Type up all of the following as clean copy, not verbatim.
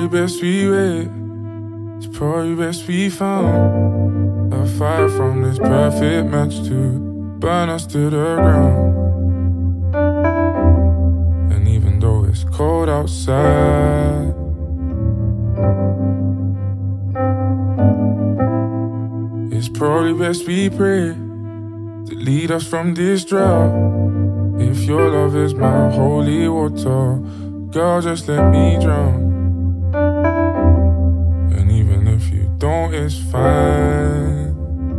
probably best we wait. It's probably best we found a fire from this perfect match to burn us to the ground. And even though it's cold outside, it's probably best we pray to lead us from this drought. If your love is my holy water, girl, just let me drown. And even if you don't, it's fine.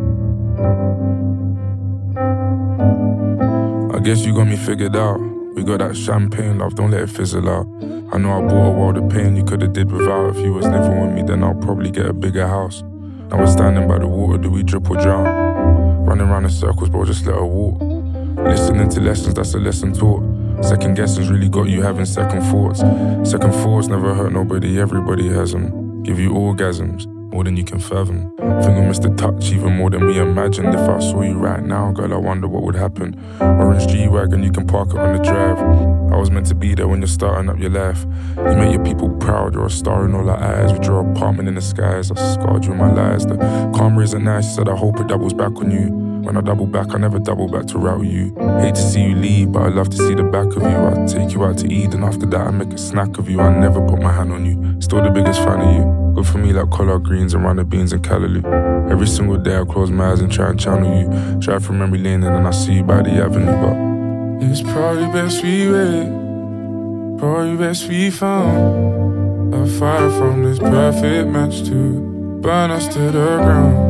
I guess you got me figured out. We got that champagne love, don't let it fizzle out. I know I bought a world of pain you could've did without. If you was living with me, then I'll probably get a bigger house. Now we're standing by the water, do we drip or drown? Running around in circles, bro, just let her walk. Listening to lessons, that's a lesson taught. Second guessing's really got you having second thoughts. Second thoughts never hurt nobody, everybody has them. Give you orgasms, more than you can fathom. Think I missed the touch even more than we imagined. If I saw you right now, girl, I wonder what would happen. Orange G-Wagon, you can park it on the drive. I was meant to be there when you're starting up your life. You make your people proud, you're a star in all our eyes. With your apartment in the skies, I scarred you in my lies. The karma isn't nice, she said I hope it doubles back on you. When I double back, I never double back to route you. Hate to see you leave, but I love to see the back of you. I take you out to eat, and after that I make a snack of you. I never put my hand on you, still the biggest fan of you. Good for me like collard greens and runner beans and callaloo. Every single day I close my eyes and try and channel you. Drive from memory lane and then I see you by the avenue. But it's probably best we wait, probably best we found a fire from this perfect match to burn us to the ground.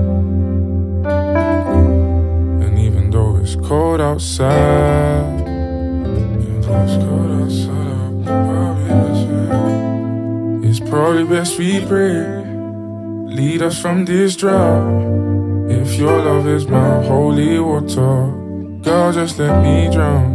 It's cold outside. It's probably best we pray, lead us from this drought. If your love is my holy water, girl, just let me drown.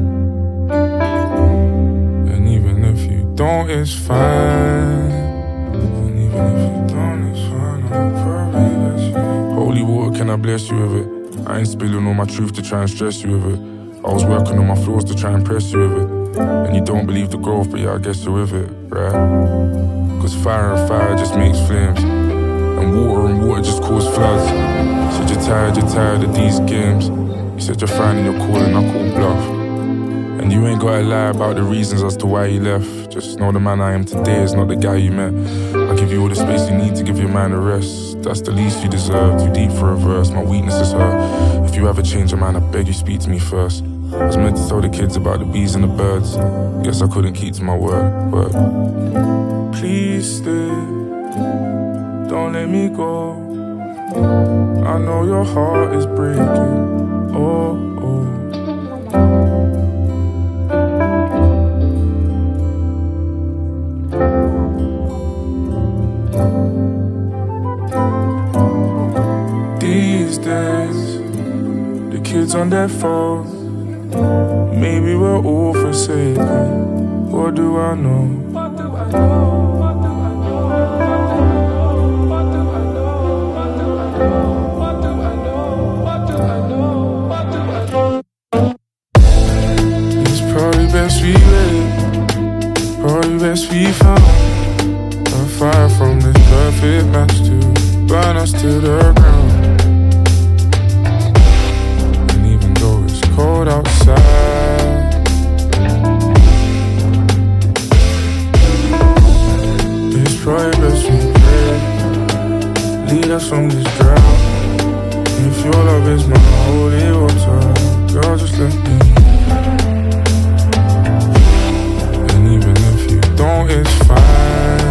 And even if you don't, it's fine. And even if you don't, it's fine. I'll probably let you. Holy water, can I bless you with it? I ain't spilling all my truth to try and stress you with it. I was working on my flaws to try and impress you with it. And you don't believe the growth, but yeah, I guess you're with it, right? Cause fire and fire just makes flames, and water just cause floods. Said you're tired of these games. You said you're finding your calling, I call bluff. And you ain't gotta lie about the reasons as to why you left. Just know the man I am today is not the guy you met. I'll give you all the space you need to give your mind a rest. That's the least you deserve, too deep for a verse. My weakness is her. If you ever change your mind, I beg you speak to me first. I was meant to tell the kids about the bees and the birds. Guess I couldn't keep to my word, but please stay, don't let me go. I know your heart is breaking, oh. These days, the kids on their phones, maybe we're all forsaken. What do I know? It's probably best we wait, probably best we found a fire from this perfect match to burn us to the ground. Cold outside. It's probably best we pray, lead us from this drought. If your love is my holy water, girl, just let me. And even if you don't, it's fine.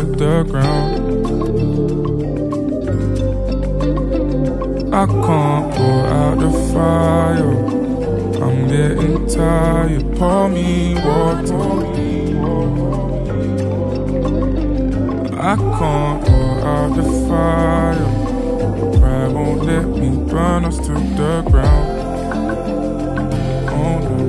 the ground. I can't put out the fire. I'm getting tired. Pour me water. I can't put out the fire. Pride won't let me burn us to the ground. Oh no.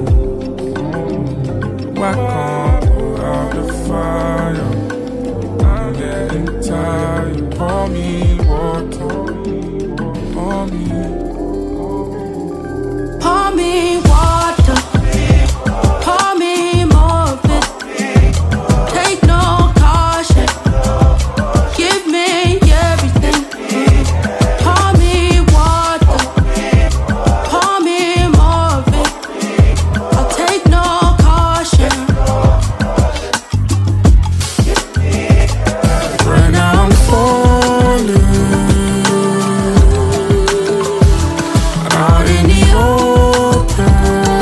I can't put out the fire. I'm getting tired. Pour me water. Pour me. Pour me water. Pour me more of it. Take no caution. Give me everything. Pour me water. Pour me more of it. I'll take no caution. Right now I'm falling out in the open.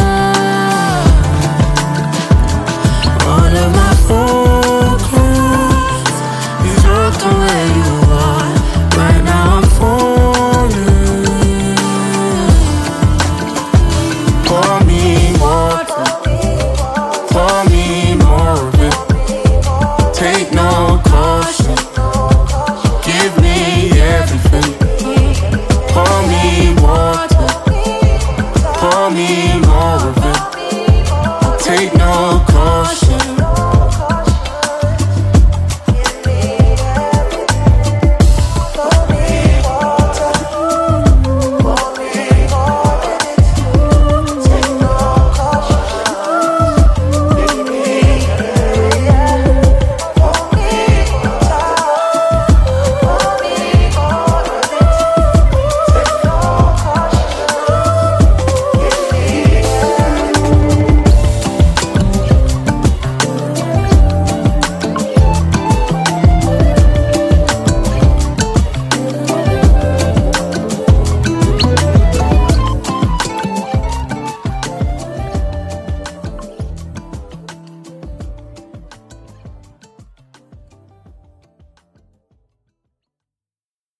All of my focus is locked on where you are. Right now I'm falling. Pour me water. Pour me more of it. Take no call.